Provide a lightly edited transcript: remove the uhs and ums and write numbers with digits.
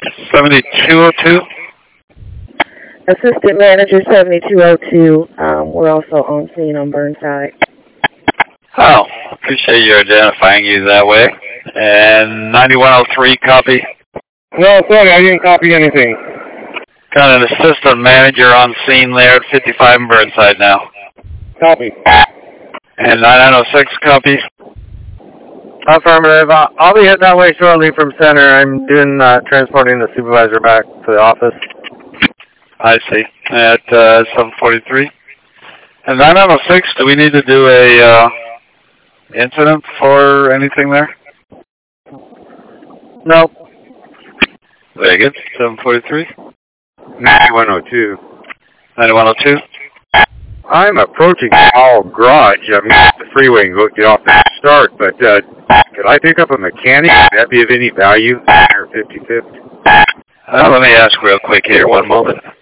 7202. Assistant Manager 7202. We're also on scene on Burnside. Oh, appreciate you identifying you that way. And 9103, copy. No, sorry, I didn't copy anything. Got an assistant manager on scene there at 55 in Burnside now. Copy. And 9906, copy. Affirmative. I'll be heading that way shortly from center. I'm doing transporting the supervisor back to the office. I see. At 743. And 9906, do we need to do a incident for anything there? Nope. Very good. 743. 9102. 9102. I'm approaching Hall Garage. I'm at the freeway and go get off the start, but could I pick up a mechanic? Would that be of any value? 55th. Let me ask real quick here, one moment.